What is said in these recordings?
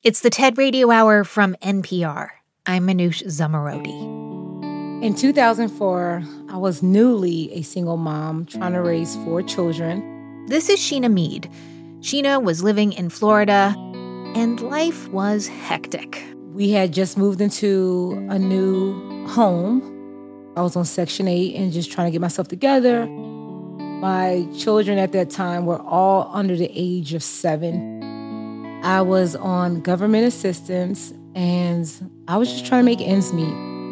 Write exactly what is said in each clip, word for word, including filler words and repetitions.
It's the TED Radio Hour from N P R. I'm Manoush Zomorodi. In two thousand four, I was newly a single mom trying to raise four children. This is Sheena Mead. Sheena was living in Florida, and life was hectic. We had just moved into a new home. I was on Section eight and just trying to get myself together. My children at that time were all under the age of seven. I was on government assistance, and I was just trying to make ends meet.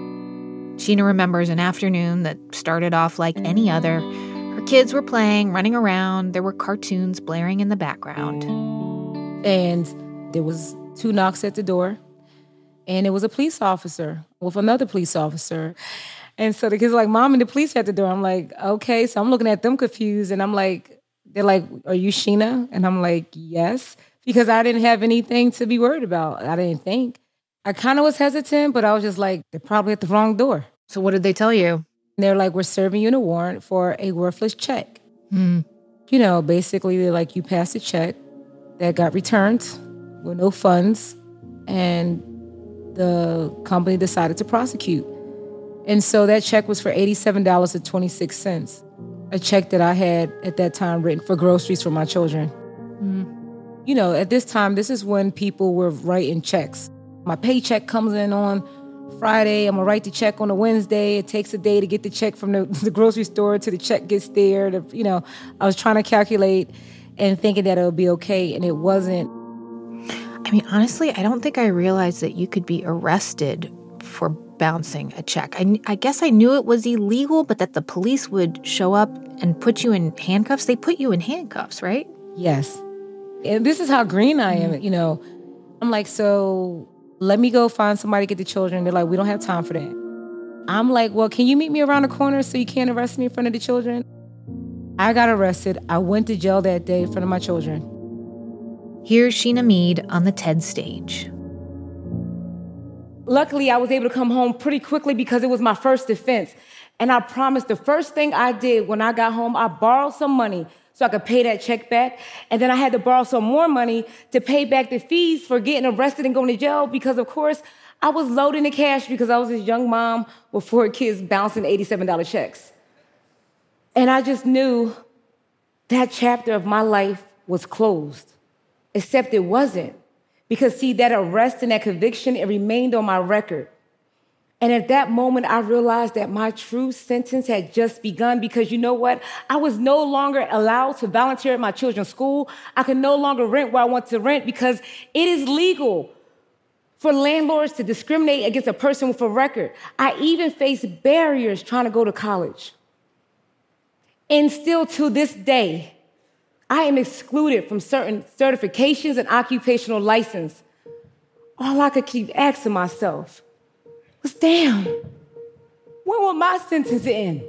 Sheena remembers an afternoon that started off like any other. Her kids were playing, running around. There were cartoons blaring in the background. And there was two knocks at the door, and it was a police officer with another police officer. And so the kids were like, Mom, and the police at the door. I'm like, okay. So I'm looking at them confused, and I'm like, they're like, are you Sheena? And I'm like, yes. Because I didn't have anything to be worried about. I didn't think. I kind of was hesitant, but I was just like, they're probably at the wrong door. So what did they tell you? And they're like, we're serving you a warrant for a worthless check. Mm. You know, basically, they're like, you passed a check that got returned with no funds, and the company decided to prosecute. And so that check was for eighty-seven dollars and twenty-six cents, a check that I had at that time written for groceries for my children. Mm. You know, at this time, this is when people were writing checks. My paycheck comes in on Friday. I'm going to write the check on a Wednesday. It takes a day to get the check from the, the grocery store till the check gets there. To, you know, I was trying to calculate and thinking that it would be okay, and it wasn't. I mean, honestly, I don't think I realized that you could be arrested for bouncing a check. I, I guess I knew it was illegal, but that the police would show up and put you in handcuffs. They put you in handcuffs, right? Yes. And this is how green I am, you know. I'm like, so let me go find somebody to get the children. They're like, we don't have time for that. I'm like, well, can you meet me around the corner so you can't arrest me in front of the children? I got arrested. I went to jail that day in front of my children. Here's Sheena Mead on the TED stage. Luckily, I was able to come home pretty quickly because it was my first defense. And I promised the first thing I did when I got home, I borrowed some money so I could pay that check back. And then I had to borrow some more money to pay back the fees for getting arrested and going to jail because, of course, I was loading the cash because I was this young mom with four kids bouncing eighty-seven dollars checks. And I just knew that chapter of my life was closed, except it wasn't. Because, see, that arrest and that conviction, it remained on my record. And at that moment, I realized that my true sentence had just begun because, you know what? I was no longer allowed to volunteer at my children's school. I could no longer rent where I want to rent because it is legal for landlords to discriminate against a person with a record. I even faced barriers trying to go to college. And still to this day, I am excluded from certain certifications and occupational license. All I could keep asking myself was, damn, when will my sentence end?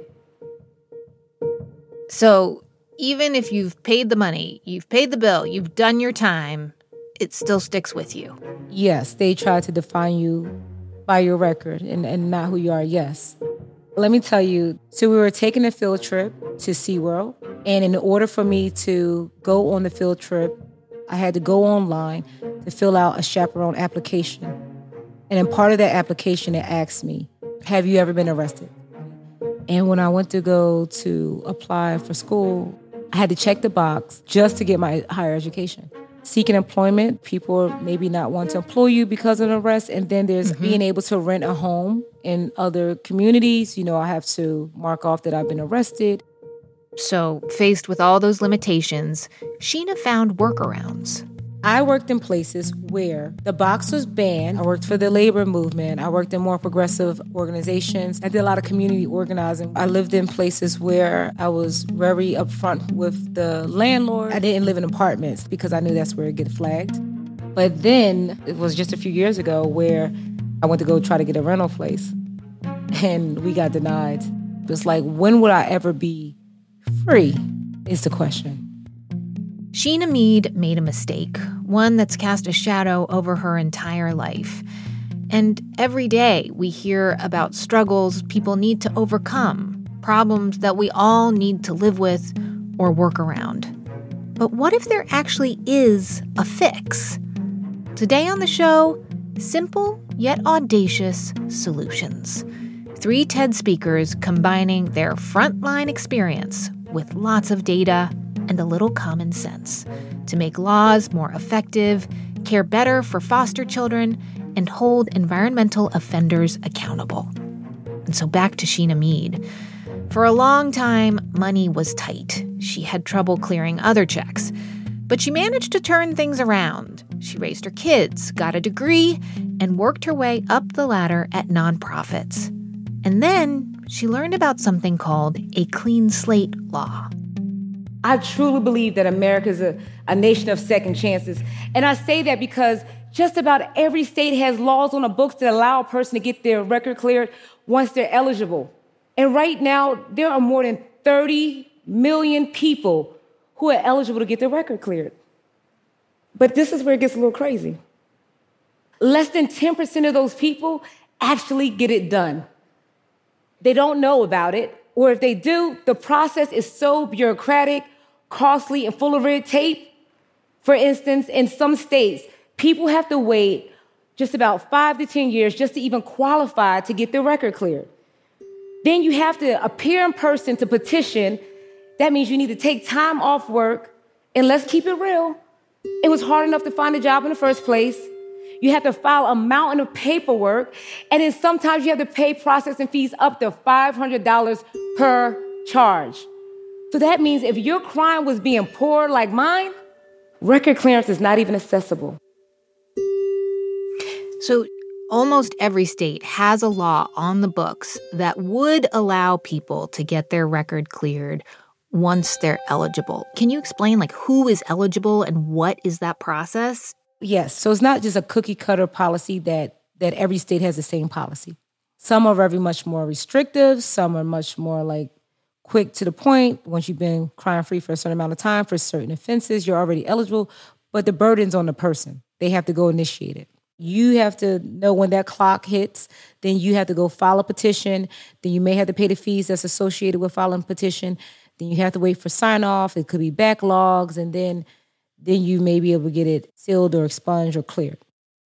So even if you've paid the money, you've paid the bill, you've done your time, it still sticks with you. Yes, they try to define you by your record and, and not who you are, yes. Let me tell you, so we were taking a field trip to SeaWorld, and in order for me to go on the field trip, I had to go online to fill out a chaperone application. And in part of that application, it asked me, have you ever been arrested? And when I went to go to apply for school, I had to check the box just to get my higher education. Seeking employment, people maybe not want to employ you because of an arrest. And then there's mm-hmm. being able to rent a home in other communities. You know, I have to mark off that I've been arrested. So faced with all those limitations, Sheena found workarounds. I worked in places where the box was banned. I worked for the labor movement. I worked in more progressive organizations. I did a lot of community organizing. I lived in places where I was very upfront with the landlord. I didn't live in apartments because I knew that's where it get flagged. But then it was just a few years ago where I went to go try to get a rental place, and we got denied. It's like, when would I ever be free is the question. Sheena Mead made a mistake, one that's cast a shadow over her entire life. And every day we hear about struggles people need to overcome, problems that we all need to live with or work around. But what if there actually is a fix? Today on the show, simple yet audacious solutions. Three TED speakers combining their frontline experience with lots of data and a little common sense to make laws more effective, care better for foster children, and hold environmental offenders accountable. And so back to Sheena Mead. For a long time, money was tight. She had trouble clearing other checks. But she managed to turn things around. She raised her kids, got a degree, and worked her way up the ladder at nonprofits. And then she learned about something called a clean slate law. I truly believe that America is a, a nation of second chances. And I say that because just about every state has laws on the books that allow a person to get their record cleared once they're eligible. And right now, there are more than thirty million people who are eligible to get their record cleared. But this is where it gets a little crazy. Less than ten percent of those people actually get it done. They don't know about it, or if they do, the process is so bureaucratic, costly, and full of red tape. For instance, in some states, people have to wait just about five to ten years just to even qualify to get their record cleared. Then you have to appear in person to petition. That means you need to take time off work. And let's keep it real. It was hard enough to find a job in the first place. You have to file a mountain of paperwork. And then sometimes you have to pay processing fees up to five hundred dollars per charge. So that means if your crime was being poor like mine, record clearance is not even accessible. So almost every state has a law on the books that would allow people to get their record cleared once they're eligible. Can you explain, like, who is eligible and what is that process? Yes. So it's not just a cookie cutter policy that, that every state has the same policy. Some are very much more restrictive. Some are much more like quick to the point. Once you've been crime free for a certain amount of time for certain offenses, you're already eligible. But the burden's on the person. They have to go initiate it. You have to know when that clock hits. Then you have to go file a petition. Then you may have to pay the fees that's associated with filing a petition. Then you have to wait for sign-off. It could be backlogs, and then, then you may be able to get it sealed or expunged or cleared.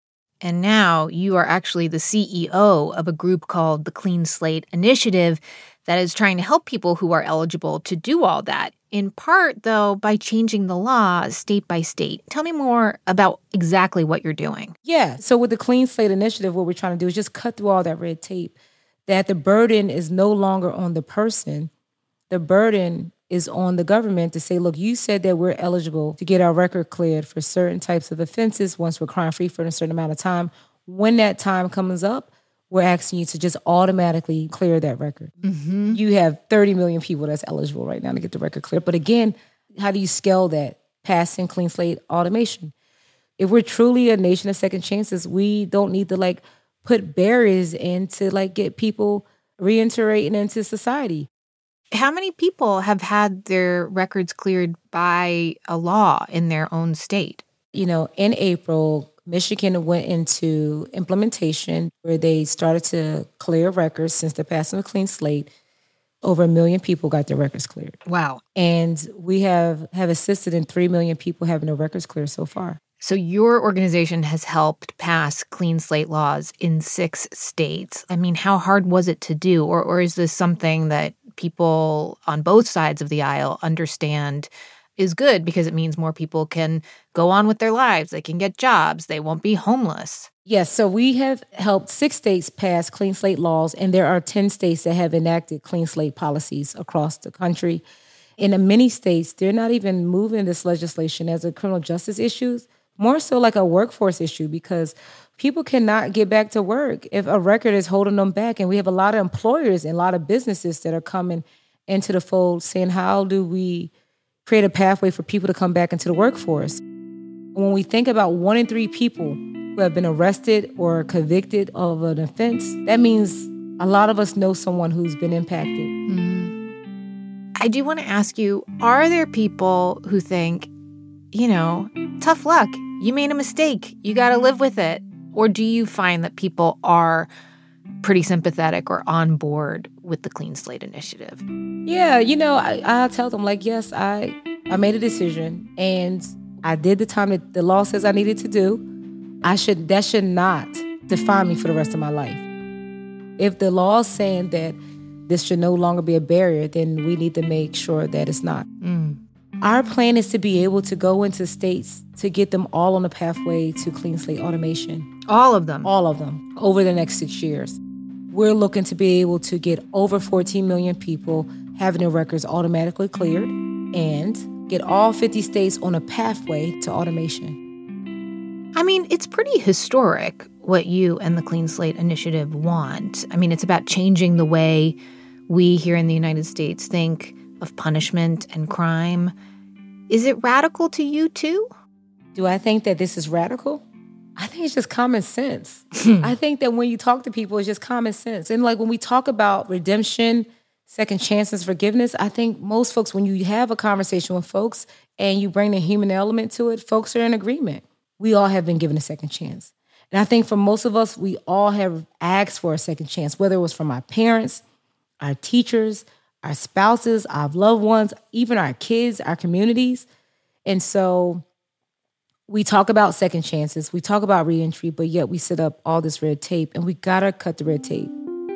And now you are actually the C E O of a group called the Clean Slate Initiative that is trying to help people who are eligible to do all that, in part, though, by changing the law state by state. Tell me more about exactly what you're doing. Yeah. So with the Clean Slate Initiative, what we're trying to do is just cut through all that red tape, that the burden is no longer on the person. The burden is on the government to say, look, you said that we're eligible to get our record cleared for certain types of offenses once we're crime-free for a certain amount of time. When that time comes up, we're asking you to just automatically clear that record. Mm-hmm. You have thirty million people that's eligible right now to get the record cleared. But again, how do you scale that? Passing clean slate automation. If we're truly a nation of second chances, we don't need to like put barriers in to like get people reintegrating into society. How many people have had their records cleared by a law in their own state? You know, in April, Michigan went into implementation where they started to clear records since the passing of Clean Slate. Over a million people got their records cleared. Wow. And we have, have assisted in three million people having their records cleared so far. So your organization has helped pass clean slate laws in six states. I mean, how hard was it to do? Or, or is this something that people on both sides of the aisle understand is good because it means more people can go on with their lives, they can get jobs, they won't be homeless? Yes, so we have helped six states pass clean slate laws, and there are ten states that have enacted clean slate policies across the country. In many states, they're not even moving this legislation as a criminal justice issue, more so like a workforce issue, because people cannot get back to work if a record is holding them back. And we have a lot of employers and a lot of businesses that are coming into the fold saying, how do we create a pathway for people to come back into the workforce? When we think about one in three people who have been arrested or convicted of an offense, that means a lot of us know someone who's been impacted. Mm. I do want to ask you, are there people who think, you know, tough luck, you made a mistake, you got to live with it? Or do you find that people are pretty sympathetic or on board with the Clean Slate Initiative? Yeah, you know, I, I'll tell them, like, yes, I, I made a decision, and I did the time that the law says I needed to do. I should that should not define me for the rest of my life. If the law is saying that this should no longer be a barrier, then we need to make sure that it's not. Mm. Our plan is to be able to go into states to get them all on the pathway to clean slate automation. All of them? All of them, over the next six years. We're looking to be able to get over fourteen million people having their records automatically cleared and get all fifty states on a pathway to automation. I mean, it's pretty historic what you and the Clean Slate Initiative want. I mean, it's about changing the way we here in the United States think of punishment and crime. Is it radical to you, too? Do I think that this is radical? I think it's just common sense. I think that when you talk to people, it's just common sense. And like when we talk about redemption, second chances, forgiveness, I think most folks, when you have a conversation with folks and you bring the human element to it, folks are in agreement. We all have been given a second chance. And I think for most of us, we all have asked for a second chance, whether it was from our parents, our teachers, our spouses, our loved ones, even our kids, our communities. And so we talk about second chances, we talk about reentry, but yet we set up all this red tape, and we gotta cut the red tape.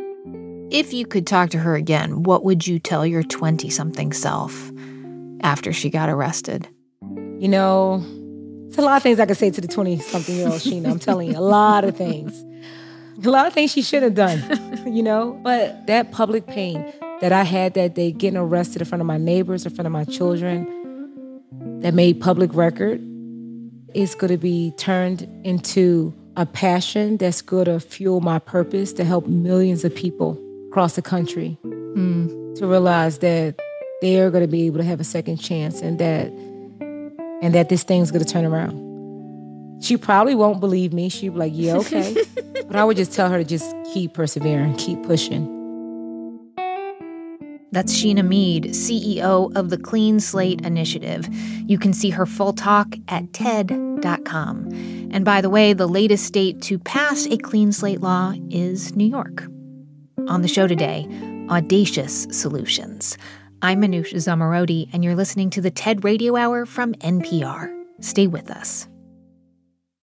If you could talk to her again, what would you tell your twenty-something self after she got arrested? You know, there's a lot of things I could say to the twenty-something-year-old Sheena. I'm telling you, a lot of things. A lot of things she should have done, you know? But that public pain that I had that day, getting arrested in front of my neighbors, in front of my children, that made public record, is going to be turned into a passion that's going to fuel my purpose to help millions of people across the country mm. to realize that they're going to be able to have a second chance and that and that this thing's going to turn around. She probably won't believe me. She'll be like, yeah, okay. But I would just tell her to just keep persevering, keep pushing. That's Sheena Mead, C E O of the Clean Slate Initiative. You can see her full talk at T E D dot com. And by the way, the latest state to pass a clean slate law is New York. On the show today, audacious solutions. I'm Manoush Zomorodi, and you're listening to the TED Radio Hour from N P R. Stay with us.